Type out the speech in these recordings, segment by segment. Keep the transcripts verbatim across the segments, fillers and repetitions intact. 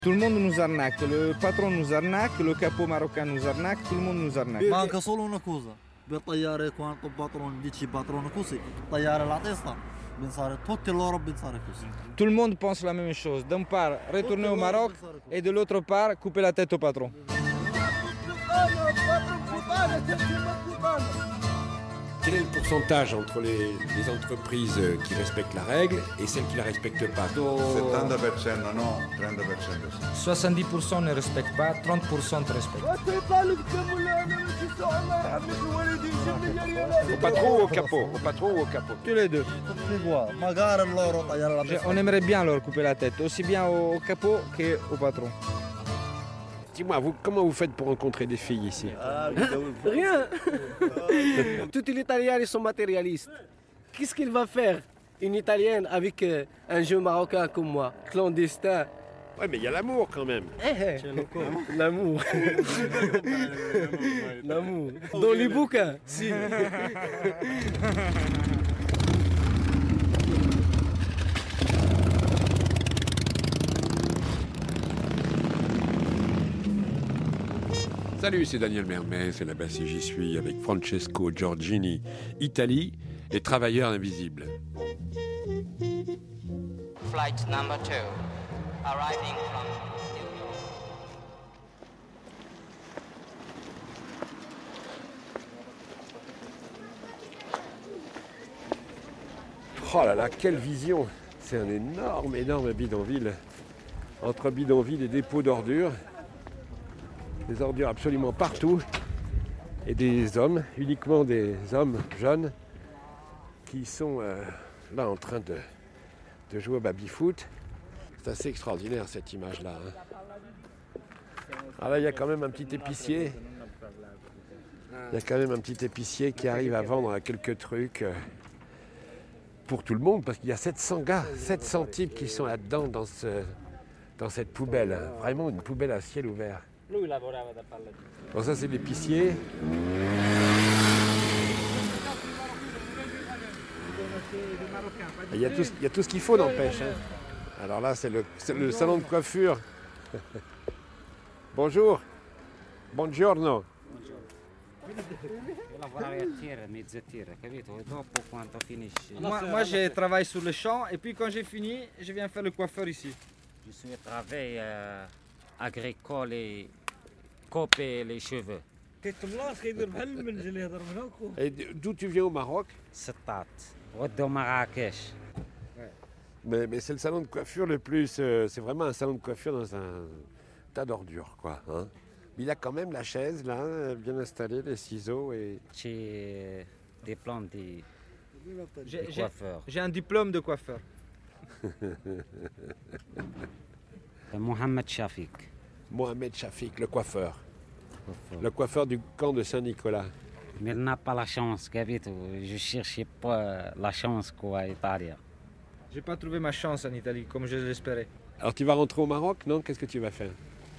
Tout le monde nous arnaque, le patron nous arnaque, le capot marocain nous arnaque, tout le monde nous arnaque. Manca solo una cosa, بالطيارة quanto patron dice patron così, طيارة la testa, pensare tutti loro pensare così. Tout le monde pense la même chose, d'un part retourner au Maroc et de l'autre part couper la tête au patron. Quel est le pourcentage entre les, les entreprises qui respectent la règle et celles qui ne la respectent pas? settanta per cento no, trenta per cento sì. soixante-dix pour cent ne respectent pas, trente pour cent respectent. Au patron ou au capot? Au patron ou au capot? Tous les deux. Magari loro tagliare la testa. On aimerait bien leur couper la tête, aussi bien au capot qu'au patron. Dis-moi, vous, comment vous faites pour rencontrer des filles ici? Rien. Tous les Italiens ils sont matérialistes. Qu'est-ce qu'il va faire une Italienne avec euh, un jeune Marocain comme moi, clandestin? Ouais, mais il y a l'amour quand même. Eh, eh. L'amour. L'amour. Dans les bouquins, si. Salut, c'est Daniel Mermet, c'est là-bas si j'y suis avec Francesco Giorgini, Italie, les travailleurs invisibles. Flight number two, arriving from New York. Oh là là, quelle vision! C'est un énorme, énorme bidonville. Entre bidonville et dépôts d'ordures. Des ordures absolument partout. Et des hommes, uniquement des hommes jeunes, qui sont euh, là en train de, de jouer au baby-foot. C'est assez extraordinaire cette image-là. Hein. Ah là, il y a quand même un petit épicier. Il y a quand même un petit épicier qui arrive à vendre quelques trucs euh, pour tout le monde, parce qu'il y a sept cents gars, sept cents types qui sont là-dedans, dans, ce, dans cette poubelle. Hein. Vraiment une poubelle à ciel ouvert. Bon, ça c'est l'épicier. Il y a tout, il y a tout ce qu'il faut, n'empêche. Hein. Alors là, c'est le, c'est le salon de coiffure. Bonjour. Buongiorno. Moi, moi je travaille sur le champ et puis quand j'ai fini, je viens faire le coiffeur ici. Je suis travail euh, agricole et couper les cheveux. Et d'où tu viens au Maroc? Settat, de Marrakech. Mais, mais c'est le salon de coiffure le plus... Euh, c'est vraiment un salon de coiffure dans un tas d'ordures, quoi. Hein. Mais il a quand même la chaise, là, bien installée, les ciseaux et... J'ai des plans de, J'ai, de j'ai, coiffeur. j'ai un diplôme de coiffeur. Mohamed Shafik. Mohamed Shafik, le coiffeur. Coiffeur. Le coiffeur du camp de Saint-Nicolas. Mais il n'a pas la chance, Gavito. Je cherchais pas la chance qu'en Italie. J'ai pas trouvé ma chance en Italie comme je l'espérais. Alors tu vas rentrer au Maroc, non? Qu'est-ce que tu vas faire?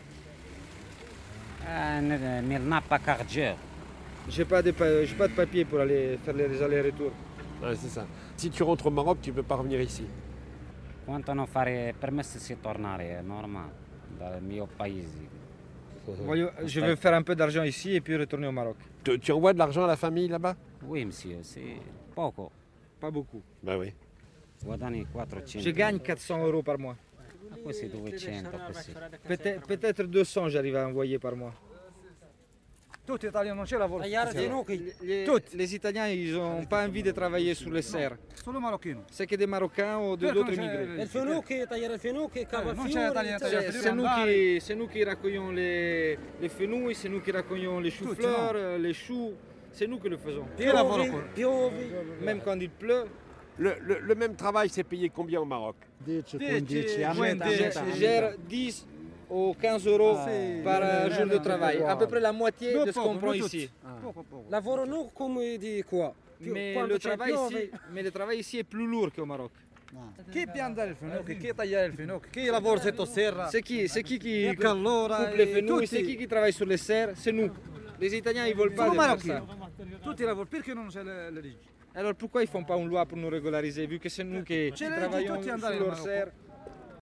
Ah, mais il n'a pas carte jeu. J'ai pas de, pa- j'ai pas de papier pour aller faire les allers-retours. Ouais, c'est ça. Si tu rentres au Maroc, tu ne peux pas revenir ici. Quanto non fare permesso di tornare, è normale, dal mio paese. Voglio- Je veux faire un peu d'argent ici et puis retourner au Maroc. Tu, tu envoies de l'argent à la famille là-bas? Oui, monsieur, c'est poco. Pas beaucoup. Bah oui. Guadagni quattrocento. Je gagne quatre cents euros par mois. Ma questo è duecento così. Peut-être, peut-être deux cents j'arrive à envoyer par mois. Tutti italiani non c'è lavoro. Les, les Italiens, ils n'ont pas envie de travailler sur les serres. Solo marocchino. C'est que des Marocains ou de- d'autres immigrés. الفنوكي طير الفنوكي كابا Non c'è italiano, C'est, c'est nous qui, c'est nous qui raccueillons les, les fenouils, c'est nous qui raccueillons les choux-fleurs, euh, les choux. C'est nous qui le faisons. Chi lavoro qua? Même quand il pleut, Le, le- le même travail, c'est payé combien au Maroc? dieci, je gère dix ou quinze euros par euh, jour de travail. À peu près la moitié de ce qu'on prend ici. Lavorano come di qua. Mais Quando le, c'è travail piove- ici, mais le travail ici est plus lourd qu'au Maroc. Chi pianta il finocchio? Chi taglia il finocchio? Chi lavora sotto serra? C'est qui, c'est qui qui Il calore, coupe les eh, fenouils, tutti. c'est qui qui travaille sur les serres? C'est nous. Les Italiens, ils veulent pas Solo de faire marocchino. ça. Tutti lavorano, perché non c'è le, le leggi? Alors pourquoi ils font pas une loi pour nous régulariser, vu que c'est nous qui, qui C'è le leggi travaillons tutti sur andare in leurs Marocco. serres?